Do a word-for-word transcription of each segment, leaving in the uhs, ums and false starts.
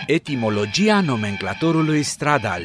Etimologia nomenclatorului stradal.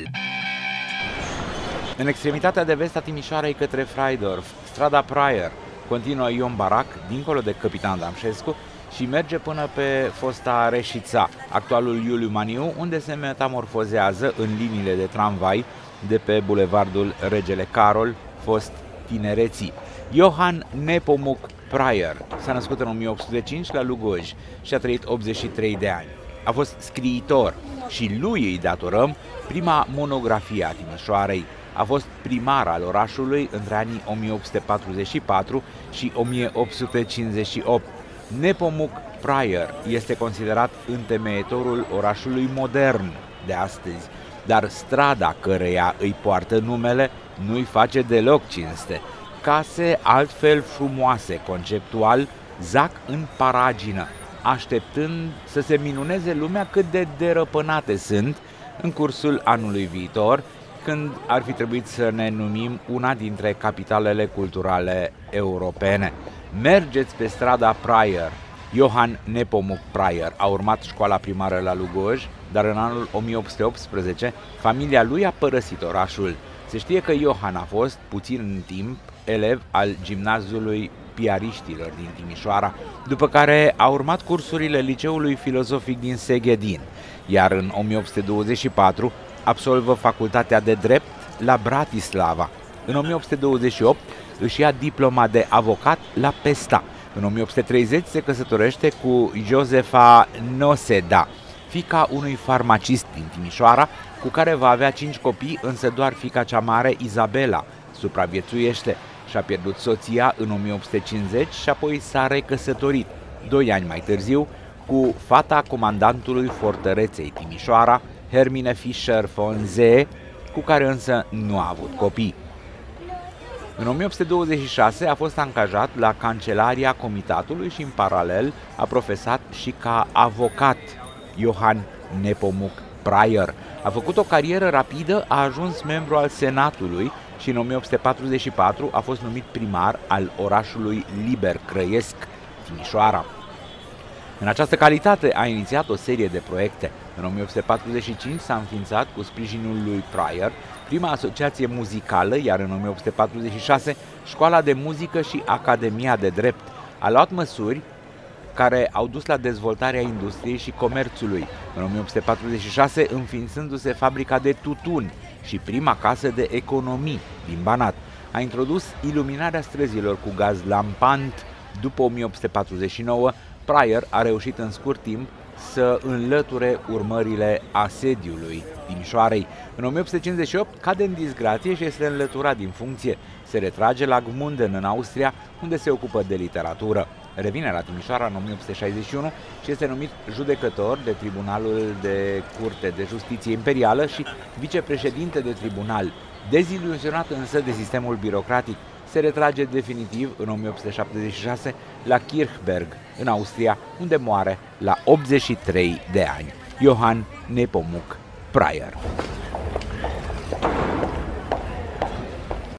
În extremitatea de vest a Timișoarei către Freidorf, strada Prayer continuă Ion Barac, dincolo de Căpitan Damșescu, și merge până pe fosta Reșița, actualul Iuliu Maniu, unde se metamorfozează în liniile de tramvai de pe bulevardul Regele Carol, fost Tinereții. Johann Nepomuk Prayer s-a născut în o mie opt sute cinci la Lugoj și a trăit optzeci și trei de ani. A fost scriitor și lui îi datorăm prima monografie a Timișoarei. A fost primar al orașului între anii o mie opt sute patruzeci și patru și o mie opt sute cincizeci și opt. Nepomuk Prayer este considerat întemeietorul orașului modern de astăzi, dar strada căreia îi poartă numele nu-i face deloc cinste. Case altfel frumoase, conceptual, zac în paragină, așteptând să se minuneze lumea cât de derăpânate sunt în cursul anului viitor, când ar fi trebuit să ne numim una dintre capitalele culturale europene. Mergeți pe strada Prayer. Johann Nepomuk Prayer a urmat școala primară la Lugoj, dar în anul o mie opt sute optsprezece familia lui a părăsit orașul. Se știe că Johann a fost, puțin în timp, elev al gimnaziului piariștilor din Timișoara, după care a urmat cursurile liceului filozofic din Seghedin, iar în o mie opt sute douăzeci și patru absolvă facultatea de drept la Bratislava. În o mie opt sute douăzeci și opt își ia diploma de avocat la Pesta. În o mie opt sute treizeci se căsătorește cu Josefa Noseda, fiica unui farmacist din Timișoara, cu care va avea cinci copii, însă doar fiica cea mare, Izabela, supraviețuiește. Și-a pierdut soția în o mie opt sute cincizeci și apoi s-a recăsătorit, doi ani mai târziu, cu fata comandantului fortăreței Timișoara, Hermine Fischer von Zee, cu care însă nu a avut copii. În o mie opt sute douăzeci și șase a fost angajat la Cancelaria Comitatului și în paralel a profesat și ca avocat. Johann Nepomuk Prayer a făcut o carieră rapidă, a ajuns membru al Senatului și în o mie opt sute patruzeci și patru a fost numit primar al orașului liber Crăiesc, Timișoara. În această calitate a inițiat o serie de proiecte. În o mie opt sute patruzeci și cinci s-a înființat, cu sprijinul lui Prayer, prima asociație muzicală, iar în o mie opt sute patruzeci și șase Școala de Muzică și Academia de Drept. A luat măsuri care au dus la dezvoltarea industriei și comerțului, în o mie opt sute patruzeci și șase înființându-se fabrica de tutun și prima casă de economii din Banat. A introdus iluminarea străzilor cu gaz lampant. După o mie opt sute patruzeci și nouă, Prayer a reușit în scurt timp să înlăture urmările asediului Timișoarei. În o mie opt sute cincizeci și opt cade în disgrație și este înlăturat din funcție. Se retrage la Gmunden, în Austria, unde se ocupă de literatură. Revine la Timișoara în o mie opt sute șaizeci și unu și este numit judecător de Tribunalul de Curte de Justiție Imperială și vicepreședinte de tribunal. Deziluzionat însă de sistemul birocratic, se retrage definitiv în o mie opt sute șaptezeci și șase la Kirchberg, în Austria, unde moare la optzeci și trei de ani. Johann Nepomuk Prayer.